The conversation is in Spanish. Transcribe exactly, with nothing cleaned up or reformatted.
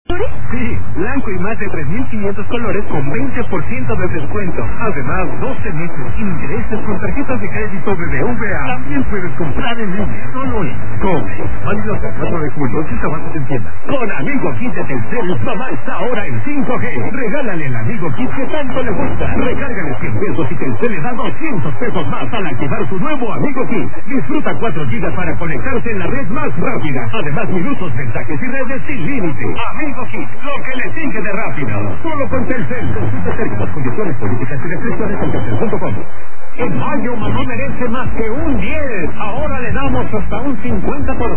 Sí, blanco y mate tres mil quinientos colores con veinte por ciento de descuento. Además, doce meses sin intereses con tarjetas de crédito B B V A. También puedes comprar en línea, solo en Comex. Válido hasta el cuatro de julio, si trabajas en tienda. Con Amigo Kit de Telcel, mamá está ahora en cinco G. Regálale el Amigo Kit que tanto le gusta. Recárgale cien pesos y Telcel le da doscientos pesos más al activar su nuevo Amigo Kit. Disfruta cuatro gigas para conectarse en la red más rápida. Además, minutos, mensajes y redes sin límite. Amigo Kit, lo que le sigue de rápido. Solo con Telcel. Consulta términos, condiciones, políticas y restricciones en telcel punto com. En mayo, mamá merece más que un diez. Ahora le damos hasta un cincuenta por ciento